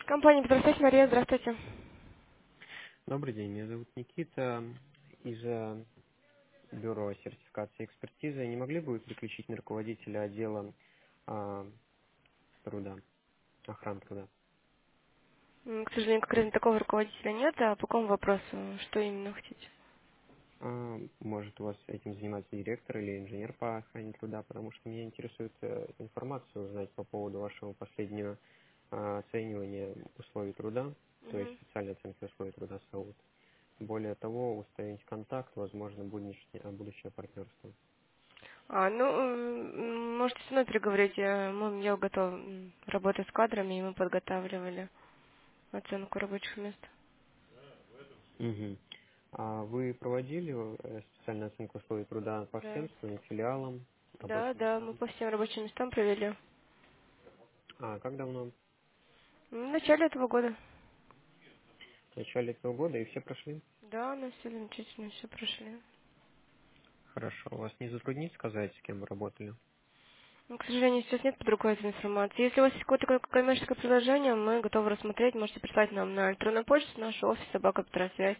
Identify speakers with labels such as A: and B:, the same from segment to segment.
A: Компания «Петросвязь», Мария, здравствуйте.
B: Добрый день, меня зовут Никита из бюро сертификации и экспертизы. Не могли бы вы переключить на руководителя отдела а, труда, охраны труда?
A: К сожалению, конкретно такого руководителя нет, а по какому вопросу, что именно хотите?
B: Может, у вас этим занимается директор или инженер по охране труда, потому что меня интересует информацию узнать по поводу вашего последнего оценивания условий труда, то есть
A: Мгм.
B: специальной оценки условий труда САУТ. Более того, установить контакт, возможно, будущее партнерство.
A: Можете со мной переговорить, я готова работать с кадрами, и мы подготавливали оценку рабочих мест.
B: Мгм. А вы проводили специальную оценку условий труда по
A: Да.
B: всем своим филиалам,
A: Да,
B: рабочим
A: да, мы
B: местам?
A: по всем рабочим местам провели.
B: А как давно?
A: В начале этого года.
B: В начале этого года, и все прошли?
A: Да, у нас все замечательно, все прошли.
B: Хорошо. Вас не затруднит сказать, с кем вы работали?
A: К сожалению, сейчас нет под рукой этой информации. Если у вас есть какое-то такое коммерческое предложение, мы готовы рассмотреть. Можете прислать нам на электронную почту нашу офис собака Петросвязь.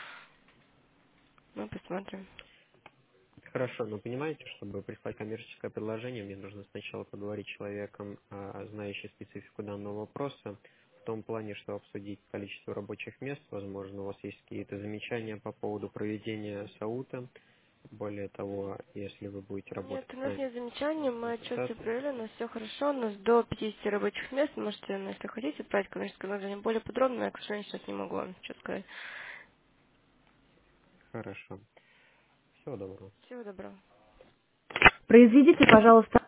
A: Мы посмотрим.
B: Хорошо, но понимаете, чтобы прислать коммерческое предложение, мне нужно сначала поговорить с человеком, знающим специфику данного вопроса, в том плане, что обсудить количество рабочих мест, возможно, у вас есть какие-то замечания по поводу проведения САУТа. Более того, если вы будете
A: Нет,
B: работать
A: у
B: с
A: нас
B: нами
A: нет замечаний,
B: в
A: мы отчет все
B: консультации.
A: провели, у нас все хорошо, у нас до 50 рабочих мест, можете, если хотите, отправить коммерческое предложение более подробно, я, к сожалению, сейчас не могу вам ничего сказать.
B: Хорошо. Всего доброго.
A: Всего доброго.
C: Произведите, пожалуйста,